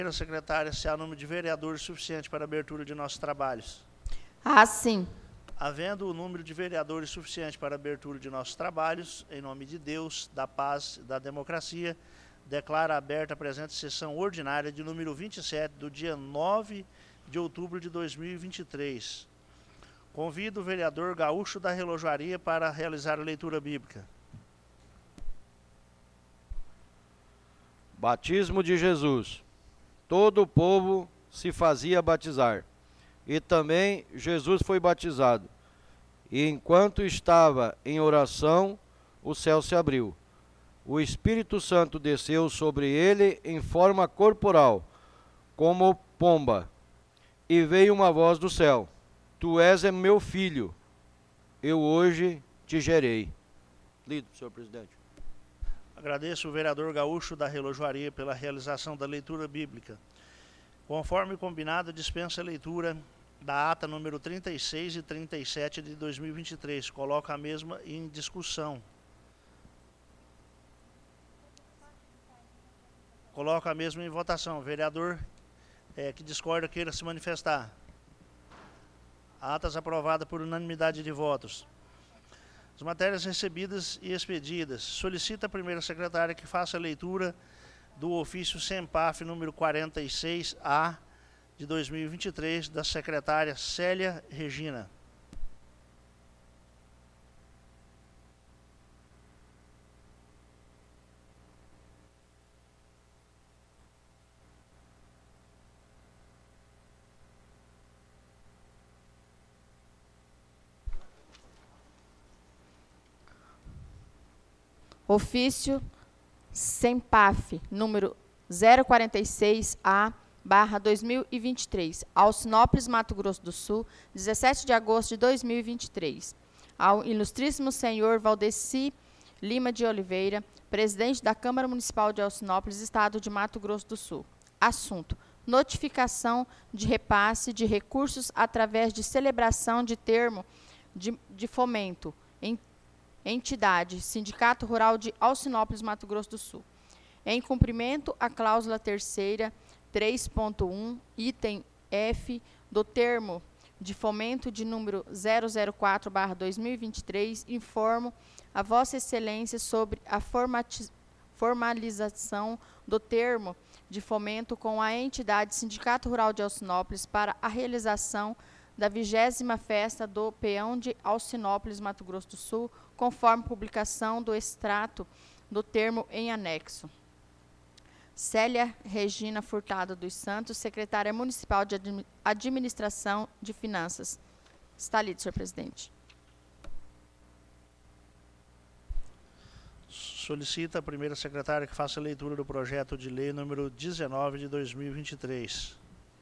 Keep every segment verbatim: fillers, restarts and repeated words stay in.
Secretária, se há número de vereadores suficiente para a abertura de nossos trabalhos. Ah, sim. Havendo o número de vereadores suficiente para a abertura de nossos trabalhos, em nome de Deus, da paz e da democracia, declaro aberta a presente sessão ordinária de número vinte e sete, do dia nove de outubro de dois mil e vinte e três. Convido o vereador Gaúcho da Relojoaria para realizar a leitura bíblica. Batismo de Jesus. Todo o povo se fazia batizar, e também Jesus foi batizado. E enquanto estava em oração, o céu se abriu. O Espírito Santo desceu sobre ele em forma corporal, como pomba, e veio uma voz do céu: Tu és é meu filho, eu hoje te gerei. Lido, senhor presidente. Agradeço o vereador Gaúcho da Relojoaria pela realização da leitura bíblica. Conforme combinado, dispensa a leitura da ata número trinta e seis e trinta e sete de dois mil e vinte e três. Coloca a mesma em discussão. Coloca a mesma em votação. Vereador é, que discorda queira se manifestar. Atas aprovada por unanimidade de votos. As matérias recebidas e expedidas. Solicita a primeira secretária que faça a leitura do ofício SEMPAF número quarenta e seis A de dois mil e vinte e três, da secretária Célia Regina. Ofício SEMPAF, número zero quarenta e seis A, barra dois mil e vinte e três, Alcinópolis, Mato Grosso do Sul, dezessete de agosto de dois mil e vinte e três. Ao ilustríssimo senhor Valdeci Lima de Oliveira, presidente da Câmara Municipal de Alcinópolis, Estado de Mato Grosso do Sul. Assunto: notificação de repasse de recursos através de celebração de termo de, de fomento em entidade, Sindicato Rural de Alcinópolis, Mato Grosso do Sul. Em cumprimento à cláusula terceira, três ponto um, item F, do termo de fomento de número zero zero quatro barra dois mil e vinte e três, informo a Vossa Excelência sobre a formalização do termo de fomento com a entidade Sindicato Rural de Alcinópolis para a realização da vigésima festa do Peão de Alcinópolis, Mato Grosso do Sul, conforme publicação do extrato do termo em anexo. Célia Regina Furtado dos Santos, secretária municipal de Administração de Finanças. Está lido, senhor presidente. Solicita a primeira secretária que faça a leitura do projeto de lei número dezenove de dois mil e vinte e três.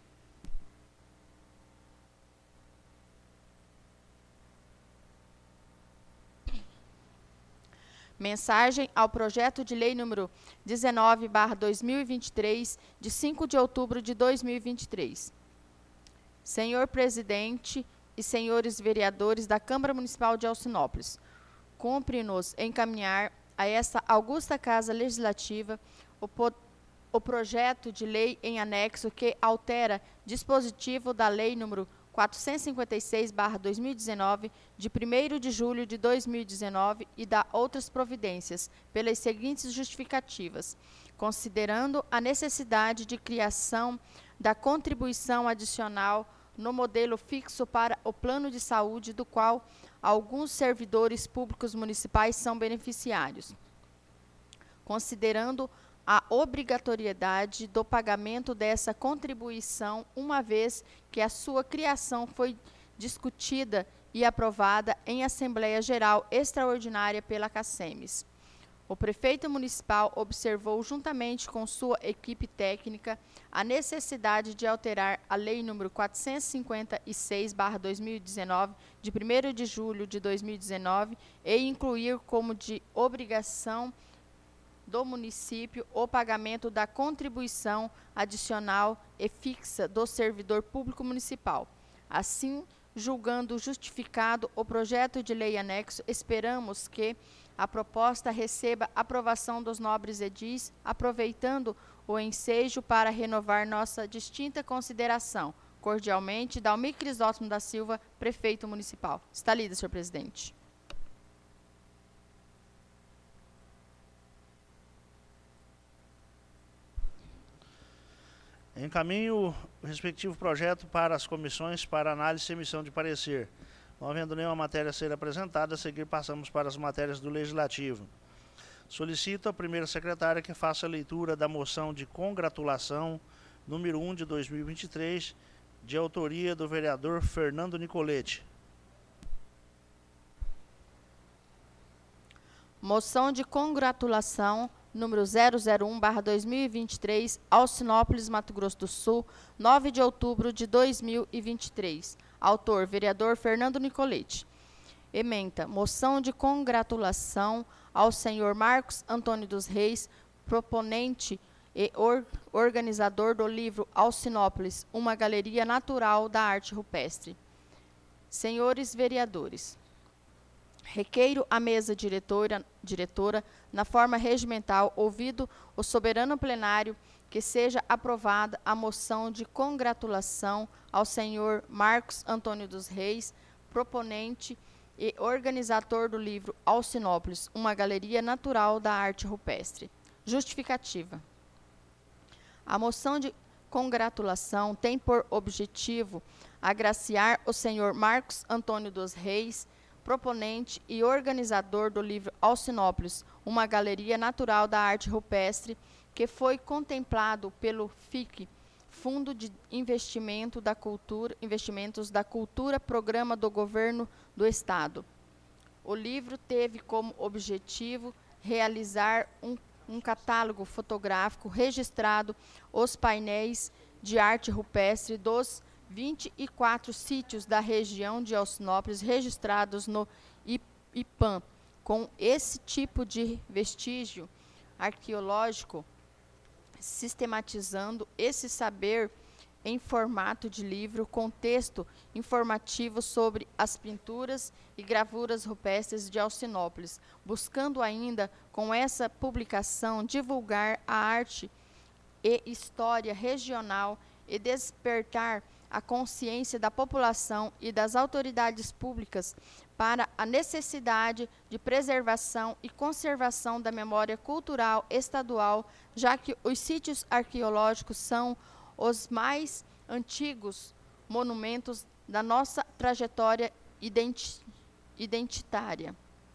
Mensagem ao projeto de lei número dezenove barra dois mil e vinte e três, de cinco de outubro de dois mil e vinte e três. Senhor presidente e senhores vereadores da Câmara Municipal de Alcinópolis, cumpre-nos encaminhar a esta augusta Casa Legislativa o, po o projeto de lei em anexo que altera dispositivo da lei número quatrocentos e cinquenta e seis barra dois mil e dezenove, de primeiro de julho de dois mil e dezenove, e dá outras providências, pelas seguintes justificativas: considerando a necessidade de criação da contribuição adicional no modelo fixo para o plano de saúde, do qual alguns servidores públicos municipais são beneficiários, considerando a obrigatoriedade do pagamento dessa contribuição, uma vez que a sua criação foi discutida e aprovada em Assembleia Geral Extraordinária pela CACEMES. O prefeito municipal observou, juntamente com sua equipe técnica, a necessidade de alterar a Lei número quatrocentos e cinquenta e seis barra dois mil e dezenove, de primeiro de julho de dois mil e dezenove, e incluir como de obrigação do município o pagamento da contribuição adicional e fixa do servidor público municipal. Assim, julgando justificado o projeto de lei anexo, esperamos que a proposta receba aprovação dos nobres edis, aproveitando o ensejo para renovar nossa distinta consideração. Cordialmente, Dalmir Crisóstomo da Silva, Prefeito Municipal. Está lida, senhor presidente. Encaminho o respectivo projeto para as comissões para análise e emissão de parecer. Não havendo nenhuma matéria a ser apresentada, a seguir passamos para as matérias do Legislativo. Solicito à primeira secretária que faça a leitura da moção de congratulação número um de dois mil e vinte e três, de autoria do vereador Fernando Nicoletti. Moção de congratulação número zero zero um barra dois mil e vinte e três, Alcinópolis, Mato Grosso do Sul, nove de outubro de dois mil e vinte e três. Autor, vereador Fernando Nicoletti. Ementa, moção de congratulação ao senhor Marcos Antônio dos Reis, proponente e or, organizador do livro Alcinópolis, uma galeria natural da arte rupestre. Senhores vereadores, requeiro à mesa diretora, diretora, na forma regimental, ouvido o soberano plenário, que seja aprovada a moção de congratulação ao senhor Marcos Antônio dos Reis, proponente e organizador do livro Alcinópolis, uma galeria natural da arte rupestre. Justificativa. A moção de congratulação tem por objetivo agraciar o senhor Marcos Antônio dos Reis, proponente e organizador do livro Alcinópolis, uma galeria natural da arte rupestre, que foi contemplado pelo F I C, Fundo de Investimento da Cultura, Investimentos da Cultura, Programa do Governo do Estado. O livro teve como objetivo realizar um, um catálogo fotográfico registrado os painéis de arte rupestre dos vinte e quatro sítios da região de Alcinópolis registrados no I P A M. Com esse tipo de vestígio arqueológico, sistematizando esse saber em formato de livro com texto informativo sobre as pinturas e gravuras rupestres de Alcinópolis, buscando ainda, com essa publicação, divulgar a arte e história regional e despertar a consciência da população e das autoridades públicas para a necessidade de preservação e conservação da memória cultural estadual, já que os sítios arqueológicos são os mais antigos monumentos da nossa trajetória identi- identitária.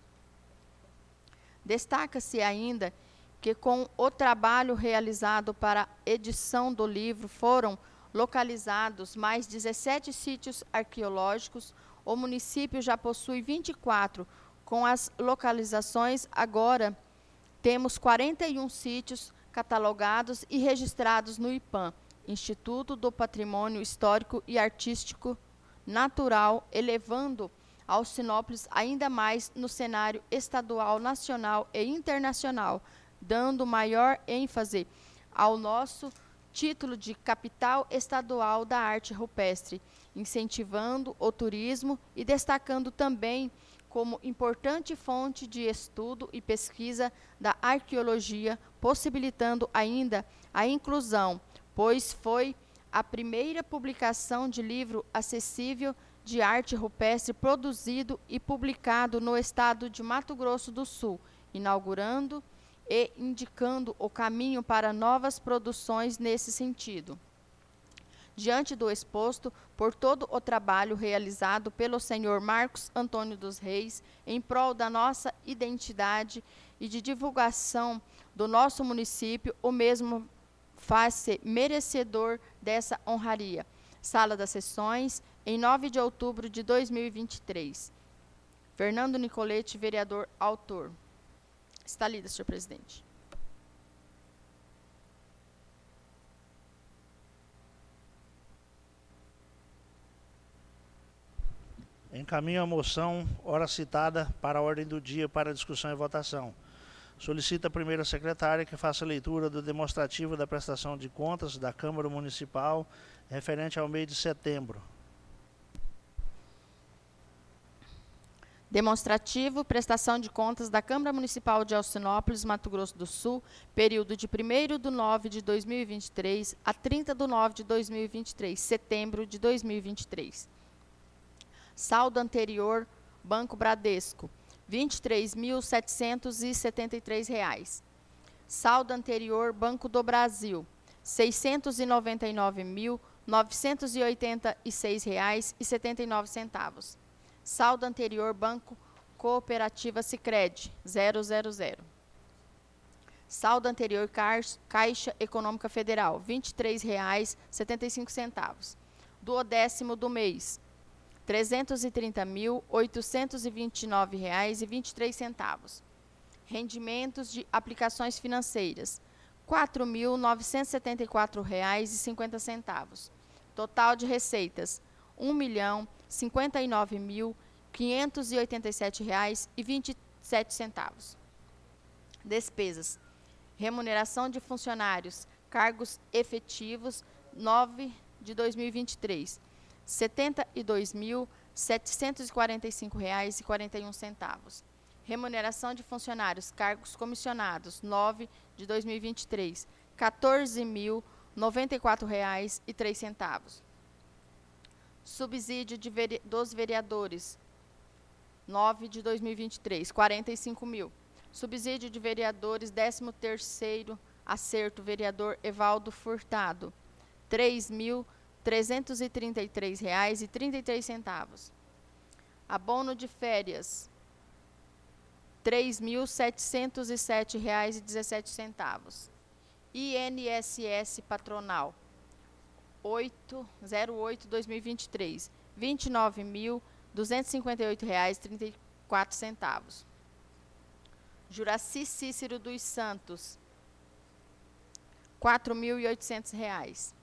Destaca-se ainda que, com o trabalho realizado para a edição do livro, foram localizados mais dezessete sítios arqueológicos. O município já possui vinte e quatro. Com as localizações, agora temos quarenta e um sítios catalogados e registrados no I P A M, Instituto do Patrimônio Histórico e Artístico Natural, elevando Alcinópolis ainda mais no cenário estadual, nacional e internacional, dando maior ênfase ao nosso título de capital estadual da arte rupestre, incentivando o turismo e destacando também como importante fonte de estudo e pesquisa da arqueologia, possibilitando ainda a inclusão, pois foi a primeira publicação de livro acessível de arte rupestre produzido e publicado no estado de Mato Grosso do Sul, inaugurando e indicando o caminho para novas produções nesse sentido. Diante do exposto, por todo o trabalho realizado pelo senhor Marcos Antônio dos Reis em prol da nossa identidade e de divulgação do nosso município, o mesmo faz-se merecedor dessa honraria. Sala das Sessões, em nove de outubro de dois mil e vinte e três. Fernando Nicoletti, vereador, autor. Está lida, senhor presidente. Encaminho a moção, hora citada, para a ordem do dia para discussão e votação. Solicita a primeira secretária que faça a leitura do demonstrativo da prestação de contas da Câmara Municipal referente ao mês de setembro. Demonstrativo, prestação de contas da Câmara Municipal de Alcinópolis, Mato Grosso do Sul, período de primeiro de nove de dois mil e vinte e três a trinta de nove de dois mil e vinte e três, setembro de dois mil e vinte e três. Saldo anterior, Banco Bradesco, vinte e três mil setecentos e setenta e três reais. Saldo anterior, Banco do Brasil, seiscentos e noventa e nove mil novecentos e oitenta e seis reais e setenta e nove centavos. Saldo anterior, Banco Cooperativa Sicredi, zero zero zero. Saldo anterior, Caixa Econômica Federal, vinte e três reais e setenta e cinco centavos. Duodécimo do mês, trezentos e trinta mil oitocentos e vinte e nove reais e vinte e três centavos. Rendimentos de aplicações financeiras, quatro mil novecentos e setenta e quatro reais e cinquenta centavos. Total de receitas, um milhão cinquenta e nove mil quinhentos e oitenta e sete reais e vinte e sete centavos. Despesas: remuneração de funcionários, cargos efetivos, nove de dois mil e vinte e três, setenta e dois mil setecentos e quarenta e cinco reais e quarenta e um centavos. Remuneração de funcionários, cargos comissionados, nove de dois mil e vinte e três, quatorze mil noventa e quatro reais e três centavos. Subsídio de vere... dos vereadores, nove de dois mil e vinte e três, quarenta e cinco mil. Subsídio de vereadores, décimo terceiro acerto, vereador Evaldo Furtado, três mil trezentos e trinta e três reais e trinta e três centavos. Abono de férias, três mil setecentos e sete reais e dezessete centavos. I N S S patronal, oito zero oito de dois mil e vinte e três, vinte e nove mil duzentos e cinquenta e oito reais e trinta e quatro centavos. Juraci Cícero dos Santos, quatro mil e oitocentos reais.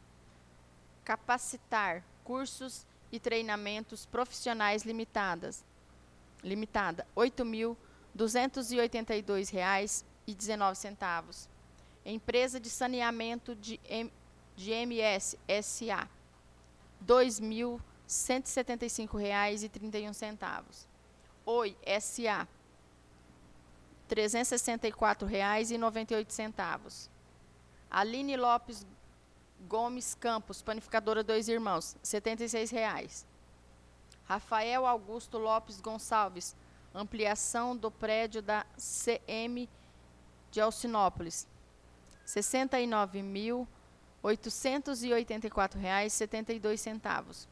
Capacitar, cursos e treinamentos profissionais limitadas, limitada, oito mil duzentos e oitenta e dois reais e dezenove centavos. Empresa de saneamento de, M, de M S S A, dois mil cento e setenta e cinco reais e trinta e um centavos. Oi S A, trezentos e sessenta e quatro reais e noventa e oito centavos. Aline Lopes Gomes Campos, panificadora Dois Irmãos, setenta e seis reais. Rafael Augusto Lopes Gonçalves, ampliação do prédio da C M de Alcinópolis, sessenta e nove mil oitocentos e oitenta e quatro reais e setenta e dois centavos.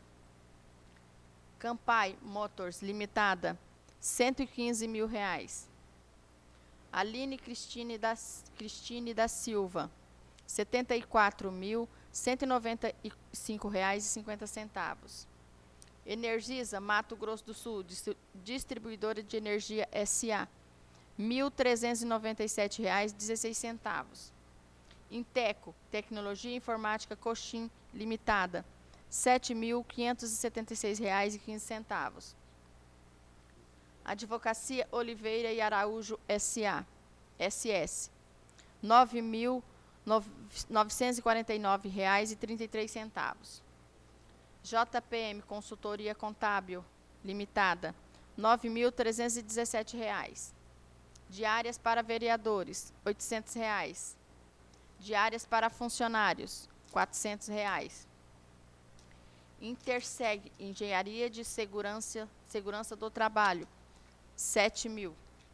Campai Motors Limitada, cento e quinze mil reais. Aline Cristine da, Cristine da Silva, setenta e quatro mil cento e noventa e cinco reais e cinquenta centavos. Energisa Mato Grosso do Sul, distribuidora de energia S A, mil trezentos e noventa e sete reais e dezesseis centavos. Inteco Tecnologia Informática Coxim Limitada, sete mil quinhentos e setenta e seis reais e quinze centavos. Advocacia Oliveira e Araújo S A, S S, nove mil novecentos e quarenta e nove reais e trinta e três centavos. J P M Consultoria Contábil Limitada, nove mil trezentos e dezessete reais. Diárias para vereadores, oitocentos reais. Diárias para funcionários, quatrocentos reais. Interseg Engenharia de Segurança, Segurança do Trabalho, sete mil.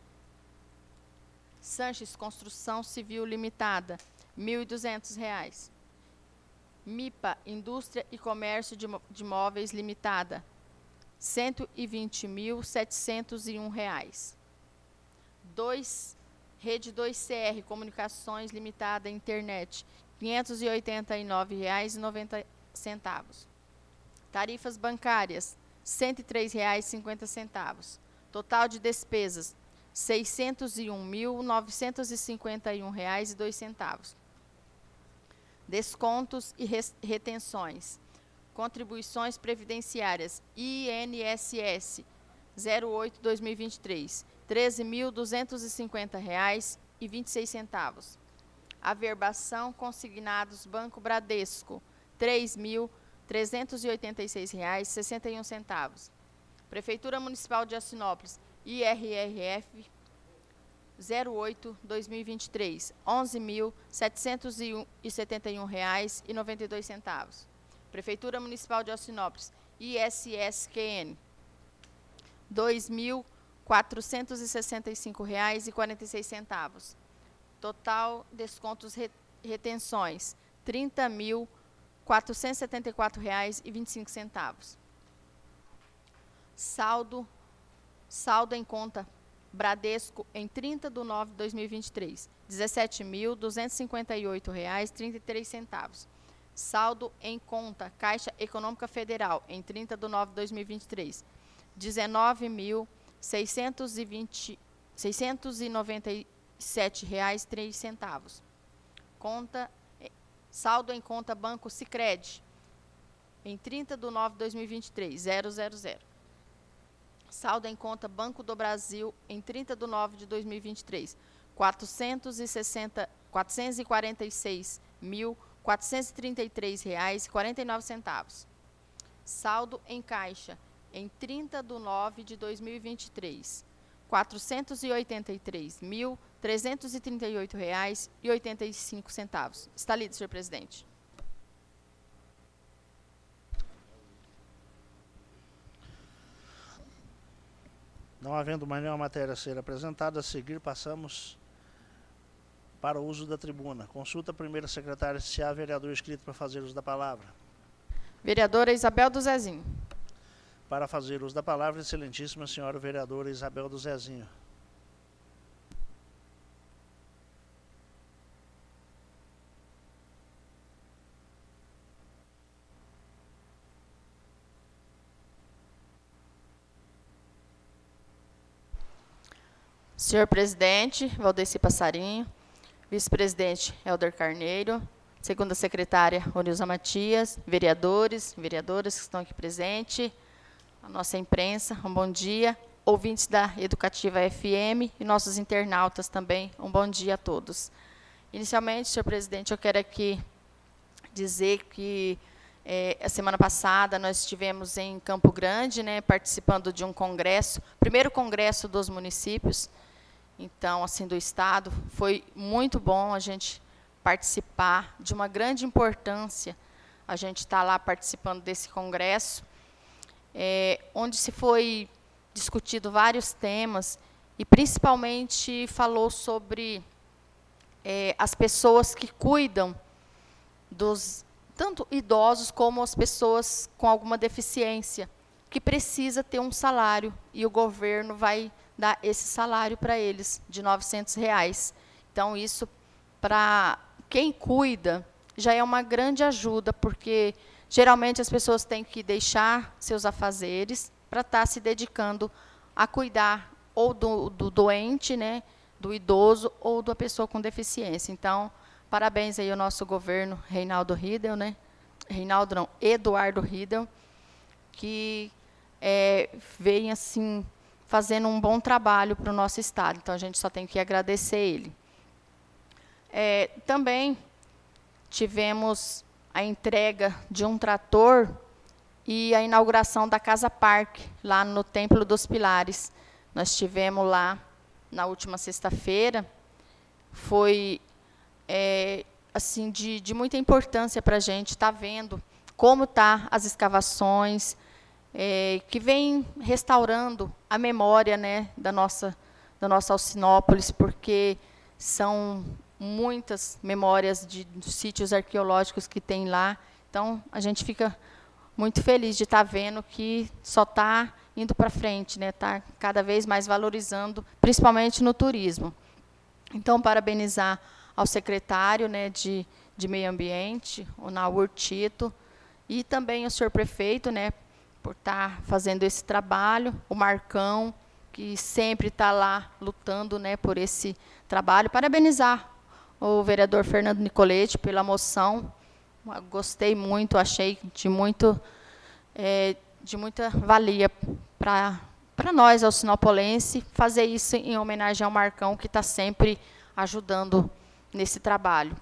Sanches Construção Civil Limitada, mil e duzentos reais. MIPA Indústria e Comércio de, de Móveis Limitada, cento e vinte mil setecentos e um reais. dois Rede dois C R Comunicações Limitada Internet, quinhentos e oitenta e nove reais e noventa centavos. Tarifas bancárias, cento e três reais e cinquenta centavos. Total de despesas, seiscentos e um mil novecentos e cinquenta e um reais e dois centavos. Descontos e retenções. Contribuições previdenciárias I N S S zero oito de dois mil e vinte e três, treze mil duzentos e cinquenta reais e vinte e seis centavos. Averbação consignados Banco Bradesco, três mil trezentos e oitenta e seis reais e sessenta e um centavos. Prefeitura Municipal de Alcinópolis, I R R F zero oito barra dois mil e vinte e três, onze mil setecentos e setenta e um reais e noventa e dois centavos. Prefeitura Municipal de Alcinópolis, I S S Q N, dois mil quatrocentos e sessenta e cinco reais e quarenta e seis centavos. Total descontos re, retenções, trinta mil quatrocentos e setenta e quatro reais e vinte e cinco centavos. Saldo, saldo em conta Bradesco em trinta de nove de dois mil e vinte e três, dezessete mil duzentos e cinquenta e oito reais e trinta e três centavos. Saldo em conta Caixa Econômica Federal em trinta de nove de dois mil e vinte e três, dezenove mil seiscentos e noventa e sete reais e três centavos. Conta, saldo em conta Banco Sicredi em trinta de nove de dois mil e vinte e três, zero zero zero. Saldo em conta Banco do Brasil em trinta de nove de dois mil e vinte e três, quatrocentos e quarenta e seis mil quatrocentos e trinta e três reais e quarenta e nove centavos. Saldo em caixa em trinta de nove de dois mil e vinte e três, quatrocentos e oitenta e três mil trezentos e trinta e oito reais e oitenta e cinco centavos. Está lido, senhor presidente. Não havendo mais nenhuma matéria a ser apresentada, a seguir passamos para o uso da tribuna. Consulta a primeira secretária se há vereador inscrito para fazer uso da palavra. Vereadora Isabel do Zezinho. Para fazer uso da palavra, excelentíssima senhora vereadora Isabel do Zezinho. Senhor presidente, Valdeci Passarinho, vice-presidente Helder Carneiro, segunda secretária Onilza Matias, vereadores, vereadoras que estão aqui presentes, a nossa imprensa, um bom dia, ouvintes da Educativa F M e nossos internautas também, um bom dia a todos. Inicialmente, senhor presidente, eu quero aqui dizer que é, a semana passada nós estivemos em Campo Grande, né, participando de um congresso, primeiro congresso dos municípios, então, assim, do Estado. Foi muito bom a gente participar, de uma grande importância, a gente está lá participando desse congresso, é, onde se foi discutido vários temas, e principalmente falou sobre é, as pessoas que cuidam dos, tanto idosos como as pessoas com alguma deficiência, que precisa ter um salário, e o governo vai dar esse salário para eles, de novecentos reais. Então, isso, para quem cuida, já é uma grande ajuda, porque, geralmente, as pessoas têm que deixar seus afazeres para estar se dedicando a cuidar ou do, do doente, né, do idoso, ou da pessoa com deficiência. Então, parabéns aí ao nosso governo, Reinaldo Riedel, né, Reinaldo não, Eduardo Riedel, que é, vem, assim, fazendo um bom trabalho para o nosso Estado. Então, a gente só tem que agradecer ele. É, também tivemos a entrega de um trator e a inauguração da Casa Parque, lá no Templo dos Pilares. Nós estivemos lá na última sexta-feira. Foi é, assim, de, de muita importância para a gente estar vendo como estão as escavações, É, que vem restaurando a memória, né, da nossa, da nossa Alcinópolis, porque são muitas memórias de, de sítios arqueológicos que tem lá. Então, a gente fica muito feliz de estar vendo que só está indo para frente, né, está cada vez mais valorizando, principalmente no turismo. Então, parabenizar ao secretário, né, de, de Meio Ambiente, o Naur Tito, e também o senhor prefeito, né, por estar fazendo esse trabalho, o Marcão, que sempre está lá lutando, né, por esse trabalho. Parabenizar o vereador Fernando Nicolete pela moção. Gostei muito, achei de, muito, é, de muita valia para para nós, alcinopolense, fazer isso em homenagem ao Marcão, que está sempre ajudando nesse trabalho.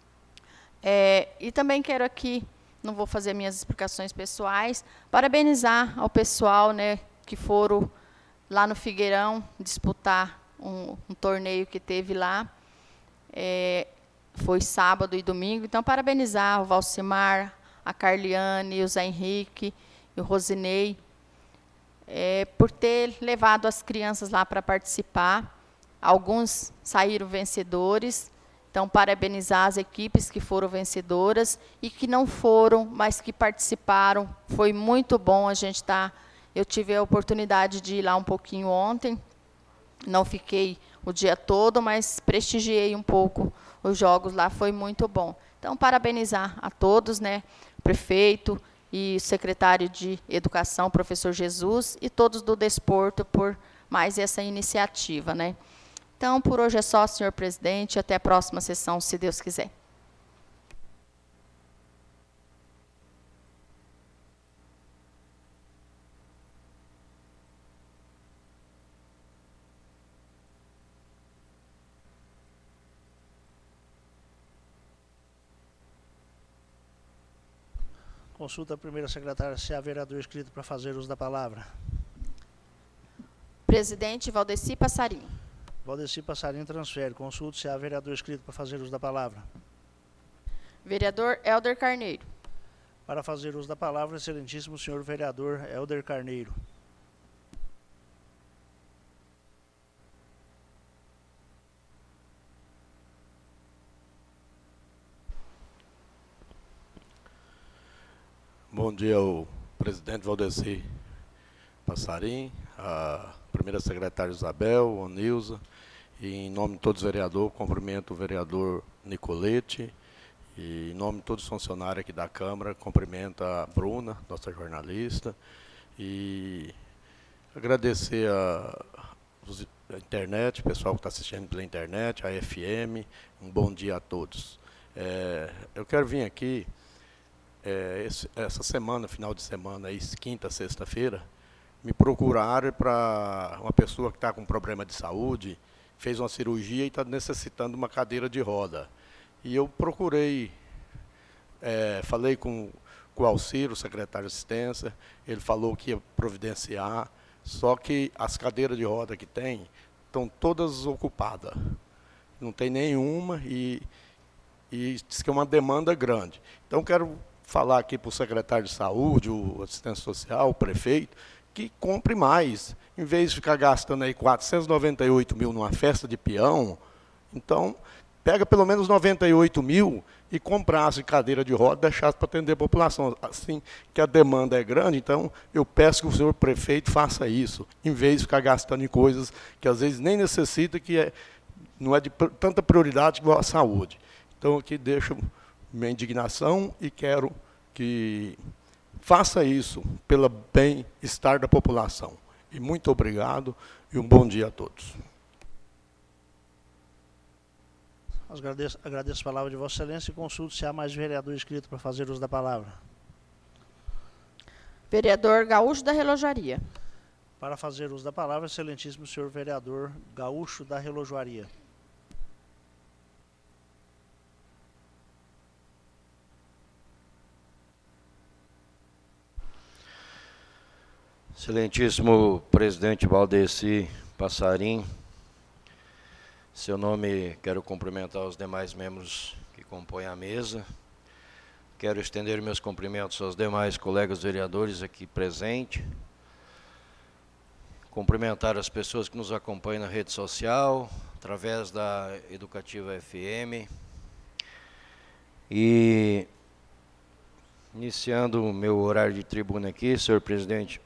É, e também quero aqui, não vou fazer minhas explicações pessoais, parabenizar ao pessoal, né, que foram lá no Figueirão disputar um, um torneio que teve lá. É, foi sábado e domingo. Então, parabenizar o Valcimar, a Carliane, o Zé Henrique e o Rosinei, é, por ter levado as crianças lá para participar. Alguns saíram vencedores. Então, parabenizar as equipes que foram vencedoras e que não foram, mas que participaram. Foi muito bom a gente estar... Eu tive a oportunidade de ir lá um pouquinho ontem. Não fiquei o dia todo, mas prestigiei um pouco os jogos lá. Foi muito bom. Então, parabenizar a todos, né? O prefeito e o secretário de Educação, professor Jesus, e todos do Desporto por mais essa iniciativa, né? Então, por hoje é só, senhor presidente. Até a próxima sessão, se Deus quiser. Consulta a primeira secretária se há vereador inscrito para fazer uso da palavra. Presidente Valdeci Passarinho. Valdeci Passarinho transfere. Consulta se há vereador inscrito para fazer uso da palavra. Vereador Helder Carneiro. Para fazer uso da palavra, excelentíssimo senhor vereador Helder Carneiro. Bom dia ao presidente Valdeci Passarim, a primeira secretária Isabel, a Nilza, e em nome de todos os vereadores, cumprimento o vereador Nicolete, e em nome de todos os funcionários aqui da Câmara, cumprimento a Bruna, nossa jornalista, e agradecer a, a internet, o pessoal que está assistindo pela internet, a F M, um bom dia a todos. É, eu quero vir aqui, É, esse, essa semana, final de semana, aí, quinta, sexta-feira, me procuraram para uma pessoa que está com problema de saúde, fez uma cirurgia e está necessitando uma cadeira de roda. E eu procurei, é, falei com, com o Alciro, o secretário de assistência, ele falou que ia providenciar, só que as cadeiras de roda que tem estão todas ocupadas. Não tem nenhuma e, e diz que é uma demanda grande. Então, quero falar aqui para o secretário de saúde, o assistente social, o prefeito, que compre mais, em vez de ficar gastando aí quatrocentos e noventa e oito mil numa festa de peão. Então, pega pelo menos noventa e oito mil e comprasse cadeira de roda e deixasse para atender a população. Assim que a demanda é grande, então eu peço que o senhor prefeito faça isso, em vez de ficar gastando em coisas que às vezes nem necessita, que é, não é de tanta prioridade igual a saúde. Então, aqui deixo minha indignação e quero que faça isso pelo bem-estar da população. E muito obrigado e um bom dia a todos. Agradeço, agradeço a palavra de Vossa Excelência e consulto se há mais vereador inscrito para fazer uso da palavra. Vereador Gaúcho da Relojaria. Para fazer uso da palavra, excelentíssimo senhor vereador Gaúcho da Relojaria. Excelentíssimo presidente Valdeci Passarim, seu nome, quero cumprimentar os demais membros que compõem a mesa. Quero estender meus cumprimentos aos demais colegas vereadores aqui presentes. Cumprimentar as pessoas que nos acompanham na rede social, através da Educativa F M. E, iniciando o meu horário de tribuna aqui, senhor presidente,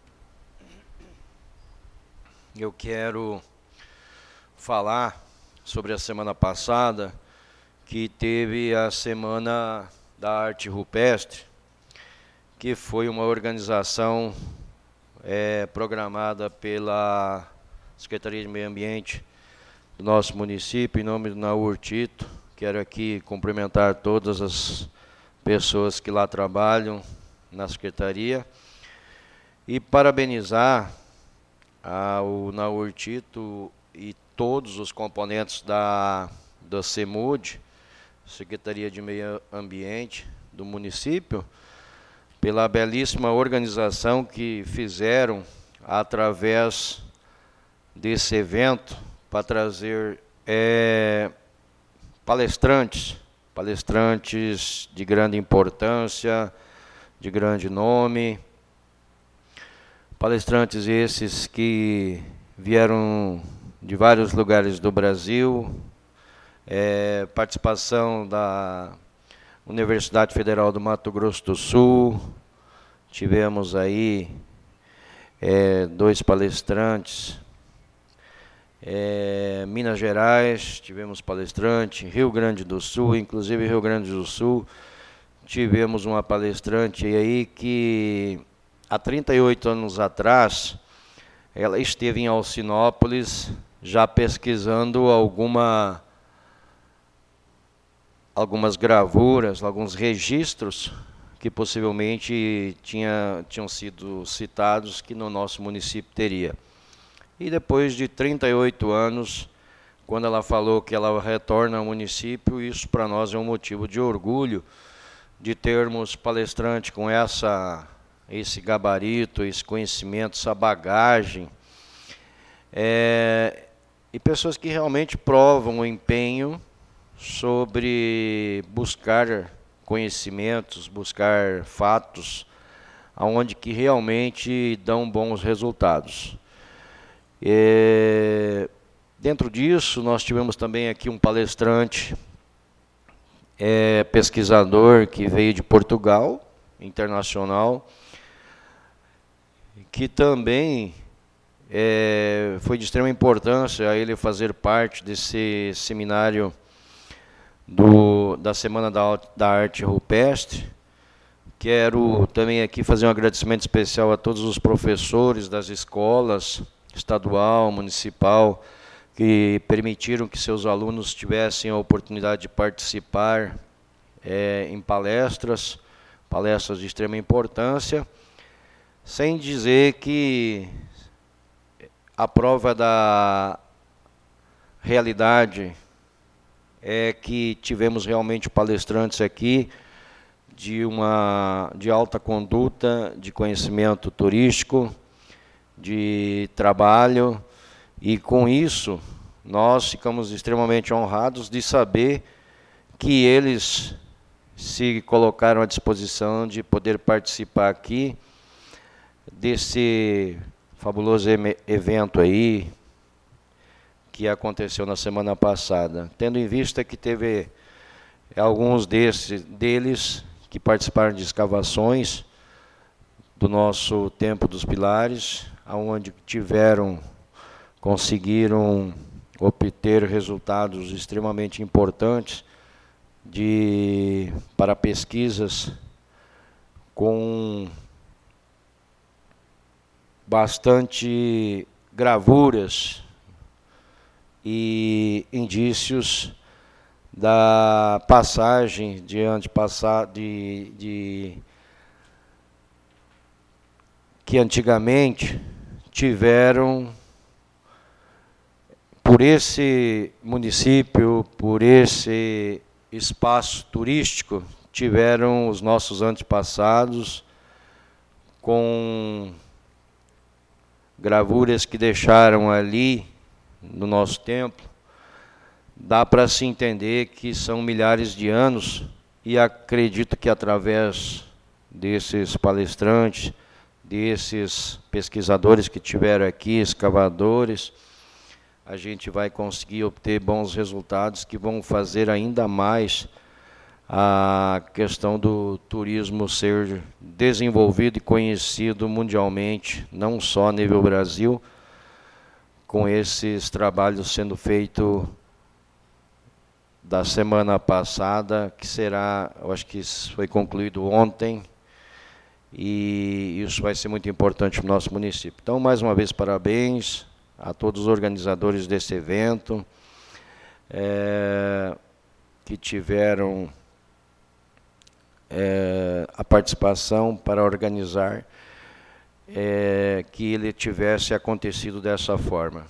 eu quero falar sobre a semana passada, que teve a Semana da Arte Rupestre, que foi uma organização é, programada pela Secretaria de Meio Ambiente do nosso município, em nome do Naur Tito. Quero aqui cumprimentar todas as pessoas que lá trabalham na Secretaria e parabenizar ao Naur Tito e todos os componentes da, da CEMUD, Secretaria de Meio Ambiente do município, pela belíssima organização que fizeram através desse evento, para trazer é, palestrantes, palestrantes de grande importância, de grande nome, palestrantes esses que vieram de vários lugares do Brasil, é, participação da Universidade Federal do Mato Grosso do Sul, tivemos aí é, dois palestrantes, é, Minas Gerais, tivemos palestrante, Rio Grande do Sul, inclusive Rio Grande do Sul, tivemos uma palestrante aí que há trinta e oito anos atrás, ela esteve em Alcinópolis já pesquisando alguma, algumas gravuras, alguns registros que possivelmente tinha, tinham sido citados que no nosso município teria. E depois de trinta e oito anos, quando ela falou que ela retorna ao município, isso para nós é um motivo de orgulho de termos palestrante com essa, esse gabarito, esse conhecimento, essa bagagem, é, e pessoas que realmente provam o empenho sobre buscar conhecimentos, buscar fatos, aonde que realmente dão bons resultados. É, dentro disso, nós tivemos também aqui um palestrante, é, pesquisador que veio de Portugal, internacional, que também é, foi de extrema importância a ele fazer parte desse seminário do, da Semana da, da Arte Rupestre. Quero também aqui fazer um agradecimento especial a todos os professores das escolas estadual, municipal, que permitiram que seus alunos tivessem a oportunidade de participar é, em palestras, palestras de extrema importância, sem dizer que a prova da realidade é que tivemos realmente palestrantes aqui de, uma, de alta conduta, de conhecimento turístico, de trabalho, e com isso nós ficamos extremamente honrados de saber que eles se colocaram à disposição de poder participar aqui desse fabuloso evento aí que aconteceu na semana passada, tendo em vista que teve alguns desses, deles que participaram de escavações do nosso Templo dos Pilares, onde tiveram, conseguiram obter resultados extremamente importantes de, para pesquisas com bastante gravuras e indícios da passagem de antepassar de, de que antigamente tiveram por esse município, por esse espaço turístico, tiveram os nossos antepassados com gravuras que deixaram ali no nosso templo. Dá para se entender que são milhares de anos, e acredito que através desses palestrantes, desses pesquisadores que tiveram aqui, escavadores, a gente vai conseguir obter bons resultados que vão fazer ainda mais a questão do turismo ser desenvolvido e conhecido mundialmente, não só a nível Brasil, com esses trabalhos sendo feitos da semana passada, que será, eu acho que isso foi concluído ontem, e isso vai ser muito importante para o nosso município. Então, mais uma vez, parabéns a todos os organizadores desse evento, é, que tiveram é, a participação para organizar é, que ele tivesse acontecido dessa forma.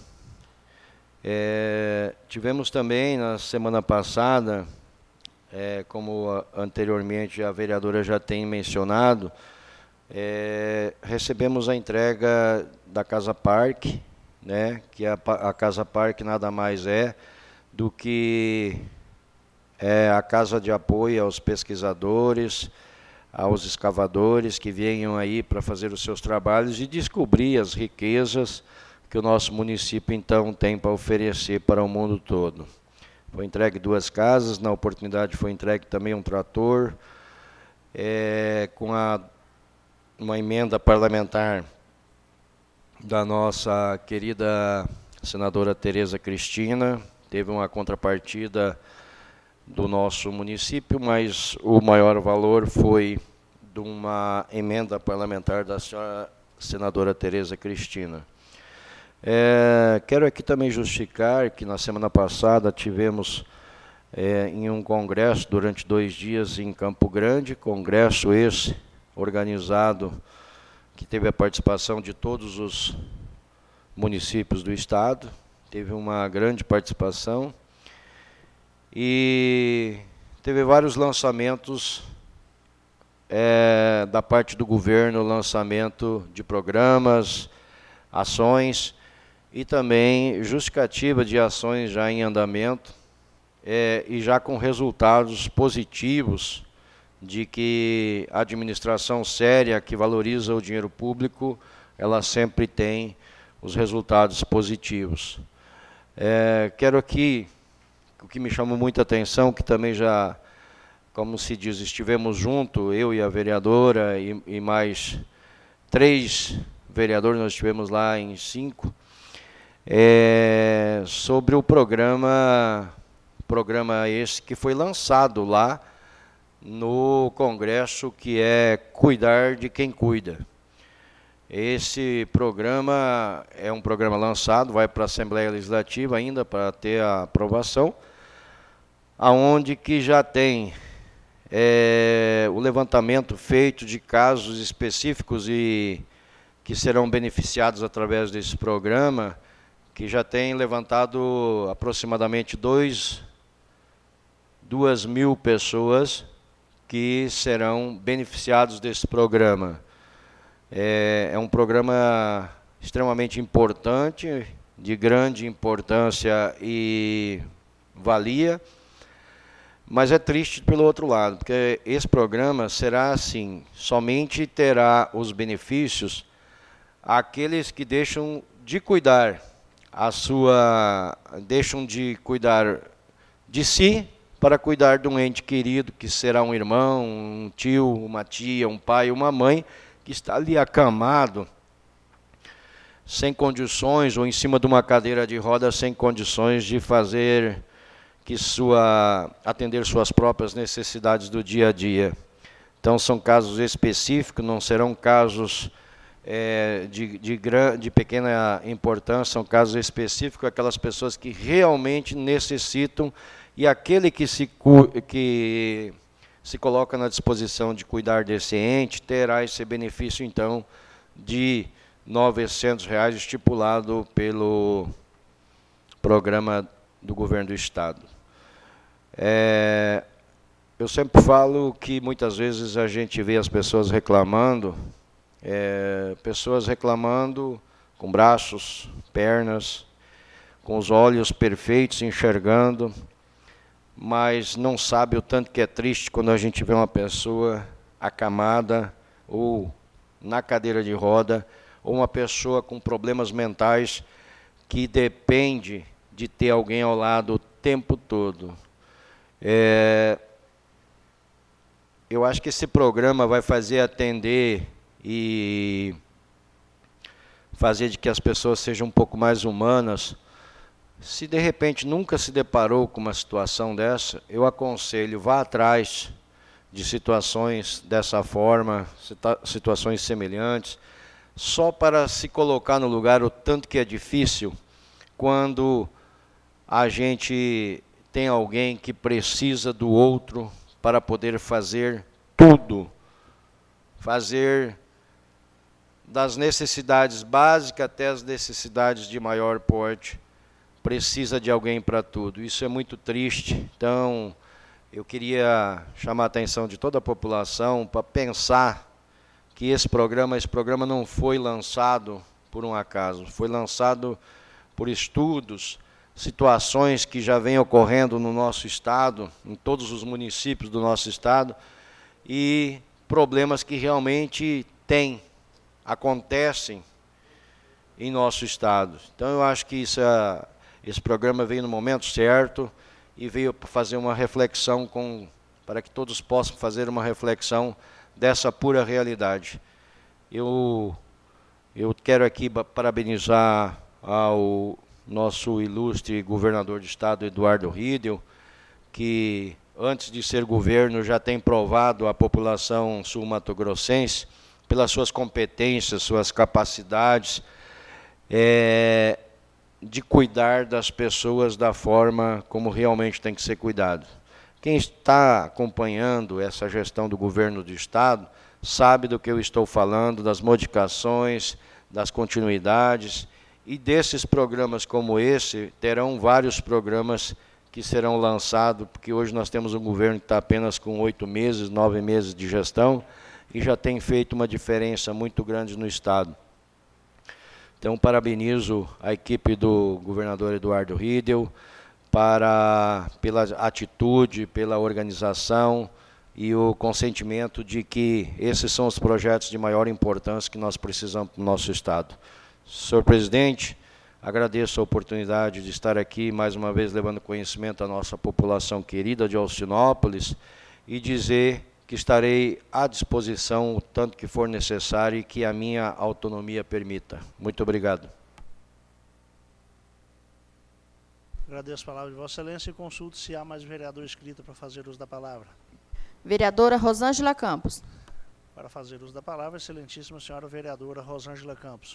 É, tivemos também, na semana passada, é, como anteriormente a vereadora já tem mencionado, É, recebemos a entrega da Casa Parque, né, que a, a Casa Parque nada mais é do que é, a casa de apoio aos pesquisadores, aos escavadores que venham aí para fazer os seus trabalhos e descobrir as riquezas que o nosso município então tem para oferecer para o mundo todo. Foi entregue duas casas, na oportunidade foi entregue também um trator, é, com a, uma emenda parlamentar da nossa querida senadora Tereza Cristina, teve uma contrapartida do nosso município, mas o maior valor foi de uma emenda parlamentar da senhora senadora Tereza Cristina. É, quero aqui também justificar que na semana passada tivemos é, em um congresso durante dois dias em Campo Grande, congresso esse organizado, que teve a participação de todos os municípios do estado, teve uma grande participação e teve vários lançamentos é, da parte do governo, lançamento de programas, ações e também justificativa de ações já em andamento é, e já com resultados positivos de que a administração séria que valoriza o dinheiro público, ela sempre tem os resultados positivos. É, quero aqui, o que me chamou muita atenção, que também já, como se diz, estivemos juntos, eu e a vereadora e, e mais três vereadores, nós estivemos lá em cinco, é, sobre o programa, programa esse que foi lançado lá no Congresso, que é Cuidar de Quem Cuida. Esse programa é um programa lançado, vai para a Assembleia Legislativa ainda para ter a aprovação, aonde que já tem é, o levantamento feito de casos específicos e que serão beneficiados através desse programa, que já tem levantado aproximadamente dois, duas mil pessoas que serão beneficiados desse programa. É, é um programa extremamente importante, de grande importância e valia, mas é triste pelo outro lado, porque esse programa será assim, somente terá os benefícios aqueles que deixam de cuidar a sua, deixam de cuidar de si para cuidar de um ente querido, que será um irmão, um tio, uma tia, um pai, uma mãe, que está ali acamado, sem condições, ou em cima de uma cadeira de rodas, sem condições de fazer que sua, atender suas próprias necessidades do dia a dia. Então, são casos específicos, não serão casos é, de, de, de pequena importância, são casos específicos, aquelas pessoas que realmente necessitam, e aquele que se, que se coloca na disposição de cuidar desse ente, terá esse benefício, então, de novecentos reais estipulado pelo programa do governo do estado. É, eu sempre falo que muitas vezes a gente vê as pessoas reclamando, é, pessoas reclamando com braços, pernas, com os olhos perfeitos, enxergando, mas não sabe o tanto que é triste quando a gente vê uma pessoa acamada ou na cadeira de roda, ou uma pessoa com problemas mentais que depende de ter alguém ao lado o tempo todo. É, eu acho que esse programa vai fazer atender e fazer de que as pessoas sejam um pouco mais humanas. Se de repente nunca se deparou com uma situação dessa, eu aconselho, vá atrás de situações dessa forma, situações semelhantes, só para se colocar no lugar o tanto que é difícil quando a gente tem alguém que precisa do outro para poder fazer tudo, fazer das necessidades básicas até as necessidades de maior porte, precisa de alguém para tudo. Isso é muito triste. Então, eu queria chamar a atenção de toda a população para pensar que esse programa, esse programa não foi lançado por um acaso, foi lançado por estudos, situações que já vêm ocorrendo no nosso estado, em todos os municípios do nosso estado, e problemas que realmente tem, acontecem em nosso estado. Então eu acho que isso é, esse programa veio no momento certo e veio para fazer uma reflexão, com, para que todos possam fazer uma reflexão dessa pura realidade. Eu, eu quero aqui parabenizar ao nosso ilustre governador de estado, Eduardo Riedel, que antes de ser governo já tem provado à população sul-mato-grossense, pelas suas competências, suas capacidades, é, de cuidar das pessoas da forma como realmente tem que ser cuidado. Quem está acompanhando essa gestão do governo do estado sabe do que eu estou falando, das modificações, das continuidades, e desses programas como esse, terão vários programas que serão lançados, porque hoje nós temos um governo que está apenas com oito meses, nove meses de gestão, e já tem feito uma diferença muito grande no estado. Então, parabenizo a equipe do governador Eduardo Riedel para, pela atitude, pela organização e o consentimento de que esses são os projetos de maior importância que nós precisamos para o nosso estado. Senhor presidente, agradeço a oportunidade de estar aqui mais uma vez levando conhecimento à nossa população querida de Alcinópolis e dizer que estarei à disposição o tanto que for necessário e que a minha autonomia permita. Muito obrigado. Agradeço a palavra de Vossa Excelência e consulto se há mais vereador inscrito para fazer uso da palavra. Vereadora Rosângela Campos. Para fazer uso da palavra, excelentíssima senhora vereadora Rosângela Campos.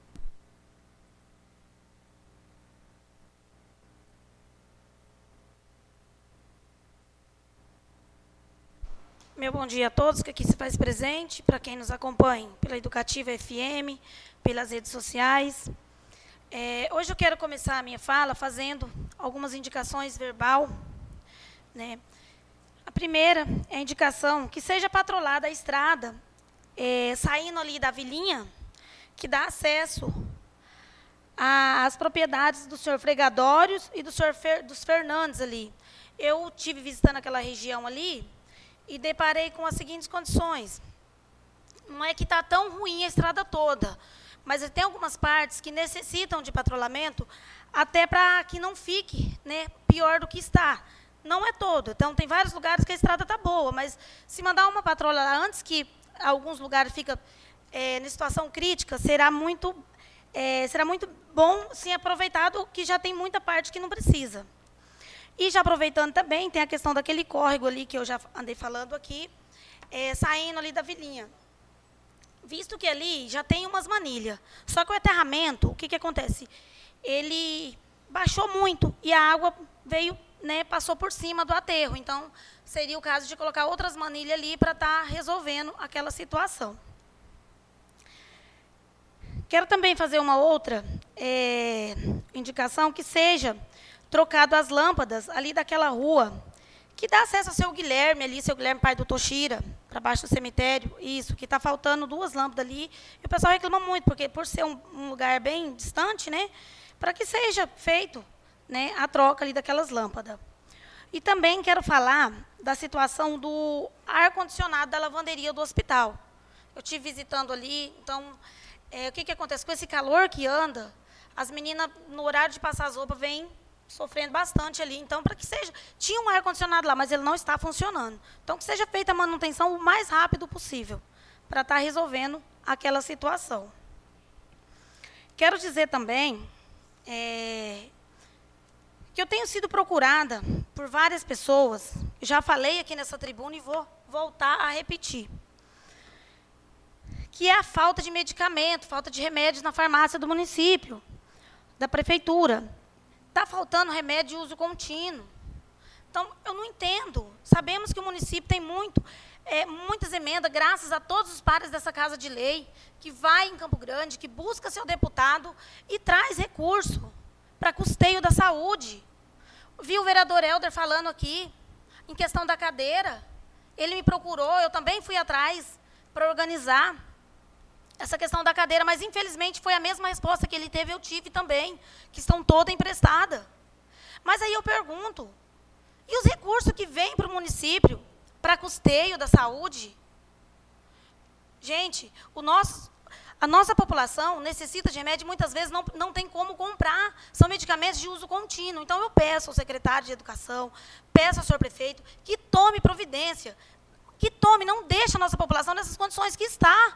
Meu bom dia a todos que aqui se faz presente, para quem nos acompanha pela Educativa F M, pelas redes sociais. É, hoje eu quero começar a minha fala fazendo algumas indicações verbal, né? A primeira é a indicação que seja patrolada a estrada, é, saindo ali da vilinha, que dá acesso às propriedades do senhor Fregadórios e do senhor Fer, dos Fernandes ali. Eu tive visitando aquela região ali e deparei com as seguintes condições. Não é que está tão ruim a estrada toda, mas tem algumas partes que necessitam de patrulhamento até para que não fique, né, pior do que está. Não é todo. Então, tem vários lugares que a estrada está boa, mas se mandar uma patrulha lá antes que alguns lugares fiquem é, em situação crítica, será muito, é, será muito bom, sim, aproveitado, que já tem muita parte que não precisa. E já aproveitando também, tem a questão daquele córrego ali, que eu já andei falando aqui, é, saindo ali da vilinha. Visto que ali já tem umas manilhas. Só que o aterramento, o que, que acontece? Ele baixou muito e a água veio, né, passou por cima do aterro. Então, seria o caso de colocar outras manilhas ali para estar resolvendo aquela situação. Quero também fazer uma outra é, indicação, que seja trocado as lâmpadas ali daquela rua, que dá acesso ao seu Guilherme ali, seu Guilherme, pai do Toshira, para baixo do cemitério. Isso, que está faltando duas lâmpadas ali. E o pessoal reclama muito, porque por ser um, um lugar bem distante, né, para que seja feito, né, a troca ali daquelas lâmpadas. E também quero falar da situação do ar-condicionado da lavanderia do hospital. Eu estive visitando ali, então, é, o que, que acontece? Com esse calor que anda, as meninas, no horário de passar as roupas, vêm sofrendo bastante ali. Então, para que seja... Tinha um ar-condicionado lá, mas ele não está funcionando. Então, que seja feita a manutenção o mais rápido possível, para estar resolvendo aquela situação. Quero dizer também é, que eu tenho sido procurada por várias pessoas, já falei aqui nessa tribuna e vou voltar a repetir, que é a falta de medicamento, falta de remédios na farmácia do município, da prefeitura. Está faltando remédio de uso contínuo. Então, eu não entendo. Sabemos que o município tem muito, é, muitas emendas, graças a todos os pares dessa Casa de Lei, que vai em Campo Grande, que busca seu deputado e traz recurso para custeio da saúde. Vi o vereador Helder falando aqui, em questão da cadeira. Ele me procurou, eu também fui atrás para organizar. essa questão da cadeira, mas infelizmente foi a mesma resposta que ele teve, eu tive também, que estão toda emprestada. Mas aí eu pergunto, e os recursos que vêm para o município, para custeio da saúde? Gente, o nosso, a nossa população necessita de remédio e muitas vezes não, não tem como comprar. São medicamentos de uso contínuo. Então, eu peço ao secretário de Educação, peço ao senhor prefeito, que tome providência, que tome, não deixe a nossa população nessas condições que está.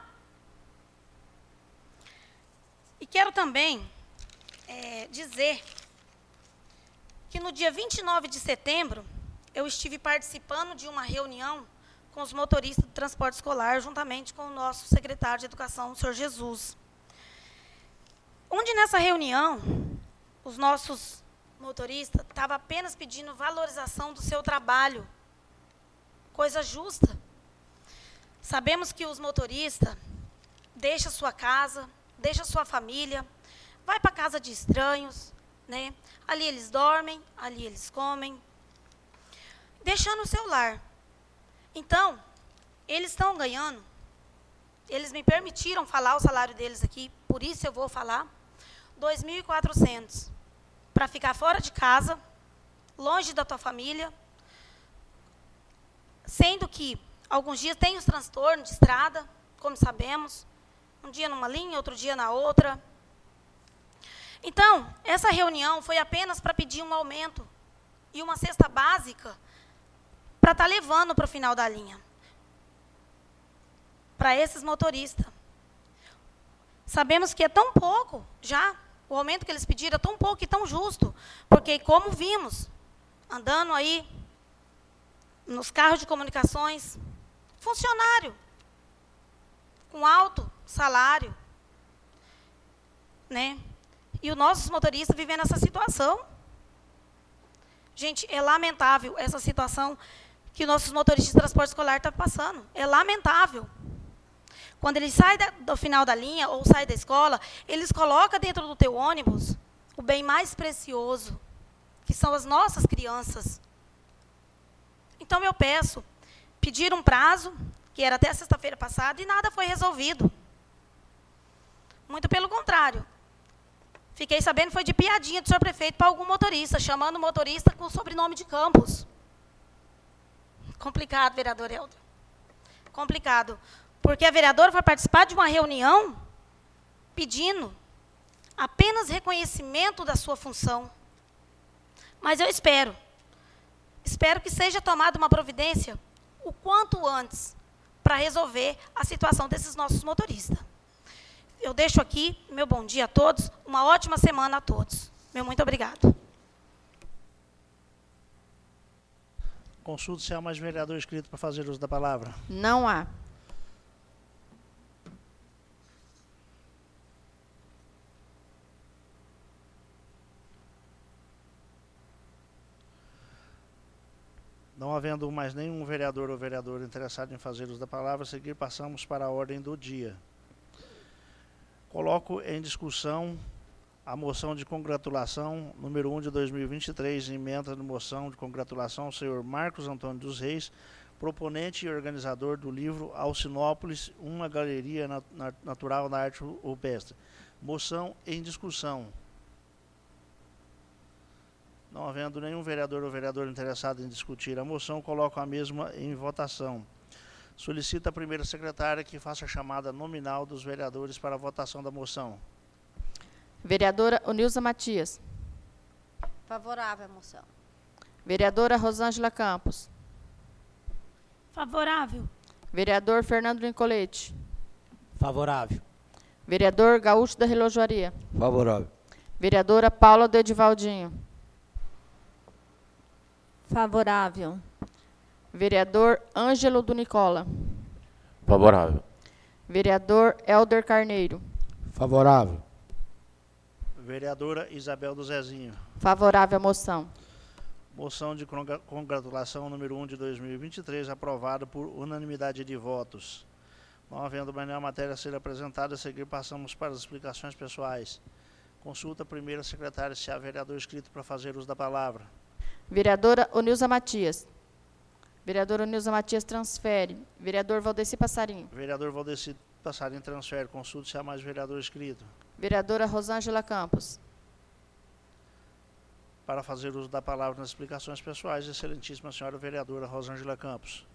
E quero também é, dizer que no dia vinte e nove de setembro, eu estive participando de uma reunião com os motoristas do transporte escolar, juntamente com o nosso secretário de Educação, o senhor Jesus. Onde nessa reunião, os nossos motoristas estavam apenas pedindo valorização do seu trabalho, coisa justa. Sabemos que os motoristas deixam sua casa, deixam sua família, vai para a casa de estranhos, né? Ali eles dormem, ali eles comem, deixando o seu lar. Então, eles estão ganhando, eles me permitiram falar o salário deles aqui, por isso eu vou falar, dois mil e quatrocentos para ficar fora de casa, longe da tua família, sendo que alguns dias tem os transtornos de estrada, como sabemos, um dia numa linha, outro dia na outra. Então, essa reunião foi apenas para pedir um aumento e uma cesta básica para estar levando para o final da linha, para esses motoristas. Sabemos que é tão pouco, já, o aumento que eles pediram é tão pouco e tão justo, porque como vimos, andando aí, nos carros de comunicações, funcionário, com alto salário, né? E os nossos motoristas vivendo essa situação. Gente, é lamentável essa situação que os nossos motoristas de transporte escolar estão passando. É lamentável. Quando eles saem da, do final da linha ou saem da escola, eles colocam dentro do teu ônibus o bem mais precioso, que são as nossas crianças. Então, eu peço, pedir um prazo, que era até sexta-feira passada, e nada foi resolvido. Muito pelo contrário. Fiquei sabendo que foi de piadinha do senhor prefeito para algum motorista, chamando o motorista com o sobrenome de Campos. Complicado, vereador Helder. Complicado. Porque a vereadora foi participar de uma reunião pedindo apenas reconhecimento da sua função. Mas eu espero, espero que seja tomada uma providência o quanto antes para resolver a situação desses nossos motoristas. Eu deixo aqui meu bom dia a todos, uma ótima semana a todos. Meu muito obrigado. Consulto se há mais vereador inscrito para fazer uso da palavra. Não há. Não havendo mais nenhum vereador ou vereadora interessado em fazer uso da palavra, a seguir passamos para a ordem do dia. Coloco em discussão a moção de congratulação número um de dois mil e vinte e três, emenda de moção de congratulação ao senhor Marcos Antônio dos Reis, proponente e organizador do livro Alcinópolis, uma galeria nat natural na arte rupestre. Moção em discussão. Não havendo nenhum vereador ou vereadora interessado em discutir a moção, coloco a mesma em votação. Solicito a primeira secretária que faça a chamada nominal dos vereadores para a votação da moção. Vereadora Onilza Matias. Favorável à moção. Vereadora Rosângela Campos. Favorável. Vereador Fernando Nicolete. Favorável. Vereador Gaúcho da Relojoaria. Favorável. Vereadora Paula do Edivaldinho. Favorável. Vereador Ângelo do Nicola. Favorável. Vereador Helder Carneiro. Favorável. Vereadora Isabel do Zezinho. Favorável à moção. Moção de congratulação número um de dois mil e vinte e três, aprovada por unanimidade de votos. Não havendo mais nenhuma matéria a ser apresentada, a seguir passamos para as explicações pessoais. Consulta a primeira secretária se há vereador inscrito para fazer uso da palavra. Vereadora Onilza Matias. Vereadora Nilza Matias transfere. Vereador Valdeci Passarinho. Vereador Valdeci Passarinho transfere. Consulta se há mais vereador inscrito. Vereadora Rosângela Campos. Para fazer uso da palavra nas explicações pessoais, excelentíssima senhora vereadora Rosângela Campos.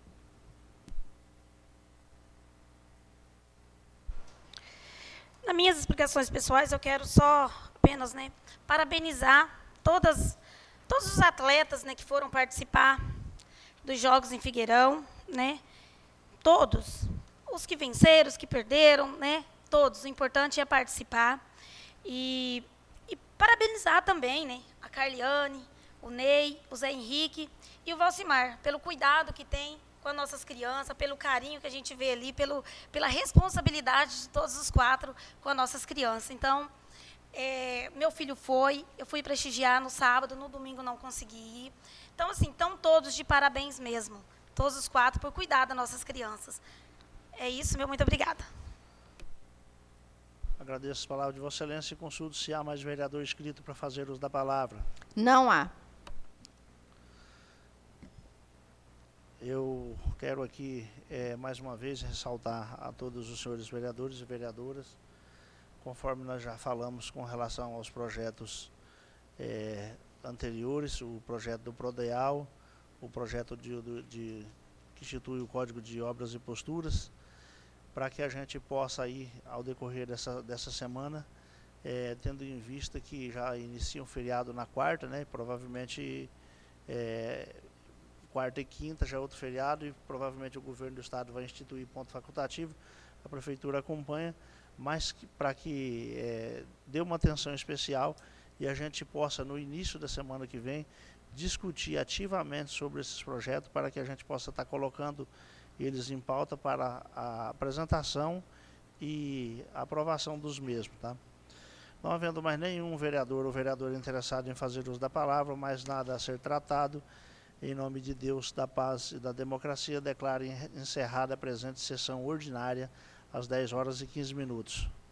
Nas minhas explicações pessoais, eu quero só apenas, né, parabenizar todas, todos os atletas, né, que foram participar dos Jogos em Figueirão, né, todos, os que venceram, os que perderam, né, todos, o importante é participar. E, e parabenizar também, né, a Carliane, o Ney, o Zé Henrique e o Valcimar, pelo cuidado que tem com as nossas crianças, pelo carinho que a gente vê ali, pelo, pela responsabilidade de todos os quatro com as nossas crianças. Então, é, meu filho foi, eu fui prestigiar no sábado, no domingo não consegui ir. Então, assim, estão todos de parabéns mesmo, todos os quatro, por cuidar das nossas crianças. É isso, meu muito obrigada. Agradeço as palavras de Vossa Excelência e consulto se há mais vereador inscrito para fazer uso da palavra. Não há. Eu quero aqui, é, mais uma vez, ressaltar a todos os senhores vereadores e vereadoras, conforme nós já falamos com relação aos projetos é, anteriores, o projeto do Prodeal, o projeto de, de, de, que institui o Código de Obras e Posturas, para que a gente possa aí, ao decorrer dessa, dessa semana, é, tendo em vista que já inicia um feriado na quarta, né, provavelmente é, quarta e quinta já é outro feriado e provavelmente o governo do estado vai instituir ponto facultativo, a prefeitura acompanha, mas para que é, dê uma atenção especial e a gente possa, no início da semana que vem, discutir ativamente sobre esses projetos para que a gente possa estar colocando eles em pauta para a apresentação e a aprovação dos mesmos, tá? Não havendo mais nenhum vereador ou vereadora interessado em fazer uso da palavra, mais nada a ser tratado, em nome de Deus, da paz e da democracia, declaro encerrada a presente sessão ordinária às dez horas e quinze minutos.